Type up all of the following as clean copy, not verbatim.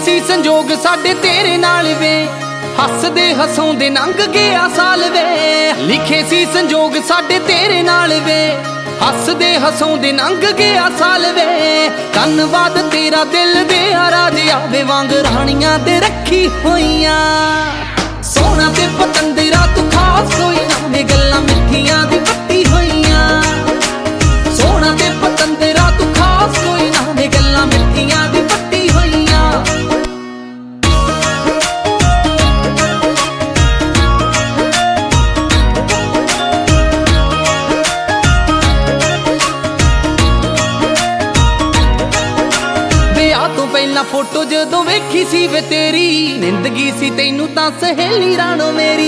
ਸੀ ਸੰਜੋਗ ਸਾਡੇ ਤੇਰੇ ਨਾਲ ਵੇ, ਹੱਸਦੇ ਹਸਾਉਂਦੇ ਲੰਘ ਗਿਆ ਸਾਲ ਵੇ। ਲਿਖੇ ਸੀ ਸੰਜੋਗ ਸਾਡੇ ਤੇਰੇ ਨਾਲ ਵੇ, ਹੱਸਦੇ ਹਸਾਉਂਦੇ ਲੰਘ ਗਿਆ ਸਾਲ ਵੇ। ਧੰਨਵਾਦ ਤੇਰਾ ਦਿਲ ਦੇ ਰਾਜ ਆਵੇ ਵਾਂਗ ਰਾਣੀਆਂ ਦੇ ਰੱਖੀ ਹੋਈਆਂ। ਸੋਹਣਾ ਤੇ ਪਤੰਦਰਾ ਤੂੰ ਖਾਸ ਕੋਈ ਨਾ ਵੇ, ਗੱਲਾਂ ਮਿੱਠੀਆਂ ਦੀ ਵੱਟੀ ਹੋਈਆਂ। ਸੋਹਣਾ ਤੇ ਪਤੰਦਰਾ ਤੂੰ ਖਾਸ ਕੋਈ ਨਾ ਵੇ, ਗੱਲਾਂ ਮਿੱਠੀਆਂ ਦੀ ਵੱਟੀ ਹੋਈਆਂ। ਵਿਆਹ ਤੋਂ ਪਹਿਲਾਂ ਫੋਟੋ ਜਦੋਂ ਵੇਖੀ ਸੀ ਵੇ ਤੇਰੀ, ਨਿੰਦਗੀ ਸੀ ਤੈਨੂੰ ਤਾਂ ਸਹੇਲੀ ਰਾਣੋ ਮੇਰੀ।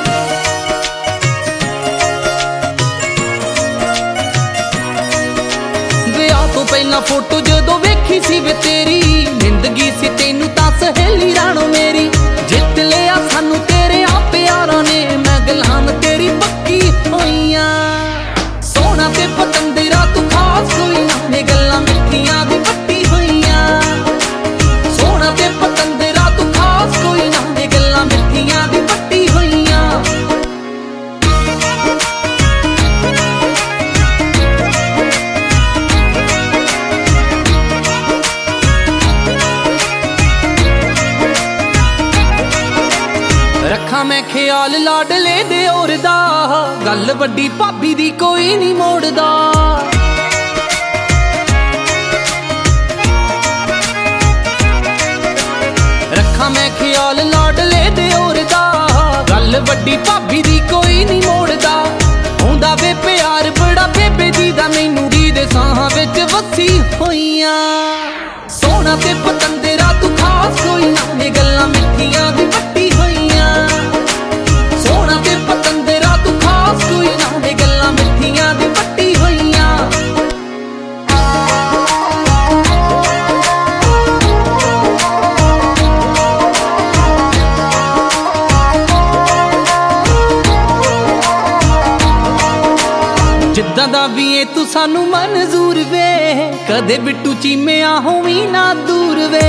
ਵਿਆਹ ਤੋਂ ਪਹਿਲਾਂ ਫੋਟੋ ਜਦੋਂ ਵੇਖੀ ਸੀ ਵੇ ਤੇਰੀ, ਨਿੰਦਗੀ ਸੀ ਤੈਨੂੰ ਤਾਂ ਸਹੇਲੀ ਰਾਣੋ ਮੇਰੀ। ਜਿੱਤ ਲਿਆ ਸਾਨੂੰ ਤੇਰੇ ਆ ਪਿਆਰਾਂ ਨੇ, ਮੈਂ ਗੁਲਾਮ ਤੇਰੀ ਪੱਕੀ ਹੋਈਆਂ। ਸੋਹਣਾ ਤੇ ਪਤੰਦਰਾ ਤੂੰ ਖਾਸ ਕੋਈ ਨਾ ਵੇ, ਗੱਲਾਂ ਮਿੱਠੀਆਂ ਦੀ ਵੱਟੀ ਹੋਈਆਂ। ਸੋਹਣਾ ਤੇ ਪਤੰਦਰਾ ਤੂੰ ਖਾਸ ਕੋਈ ਨਾ ਵੇ, ਗੱਲਾਂ ਮਿੱਠੀਆਂ ਦੀ ਵੱਟੀ ਹੋਈਆਂ। ਰੱਖਾਂ ਮੈਂ ਖਿਆਲ ਲਾਡਲੇ ਦੇ ਔਰ ਦਾ, ਗੱਲ ਵੱਡੀ ਭਾਬੀ ਦੀ ਕੋਈ ਨਹੀਂ ਮੋੜਦਾ। ਰੱਖਾਂ ਮੈਂ ਖਿਆਲ ਲਾਡਲੇ ਦੇ ਔਰ ਦਾ, ਗੱਲ ਵੱਡੀ ਭਾਬੀ ਦੀ ਕੋਈ ਨਹੀਂ ਮੋੜਦਾ। ਆਉਂਦਾ ਵੇ ਪਿਆਰ ਬੜਾ ਬੇਬੇ ਜੀ ਦਾ, ਮੈਨੂੰ ਜੀ ਦੇ ਸਾਹਾਂ ਵਿੱਚ ਵਸੀ ਹੋਈਆਂ। ਸੋਹਣਾ ਤੇ ਪਤੰਦਰਾ ਤੂੰ ਖਾਸ ਕੋਈ ਨਾ ਵੇ, ਗੱਲਾਂ ਮਿੱਠੀਆਂ ਦੀ ਵੱਟੀ ਹੋਈਆਂ। ਸੋਹਣਾ ਤੇ ਪਤੰਦਰਾ ਤੂੰ ਖਾਸ ਕੋਈ ਨਾ ਵੇ, ਗੱਲਾਂ ਮਿੱਠੀਆਂ ਦੀ ਵੱਟੀ ਹੋਈਆਂ। ਜਿੱਦਾਂ ਦਾ ਵੀ ਏ ਤੂੰ ਸਾਨੂੰ ਮਨਜ਼ੂਰ ਵੇ, ਕਦੇ ਬਿੱਟੂ ਚੀਮਿਆ ਹੋਵੀਂ ਨਾ ਦੂਰ ਵੇ।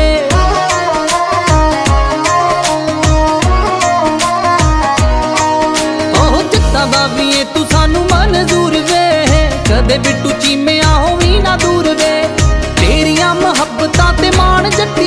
ਉਹ ਜਿੱਦਾਂ ਦਾ ਵੀ ਏ ਤੂੰ ਸਾਨੂੰ ਮਨਜ਼ੂਰ ਵੇ, ਕਦੇ ਬਿੱਟੂ ਚੀਮਿਆ ਹੋਵੀਂ ਨਾ ਦੂਰ ਵੇ। ਤੇਰੀਆਂ ਮੁਹੱਬਤਾਂ ਤੇ ਮਾਣ ਜੱਟੀ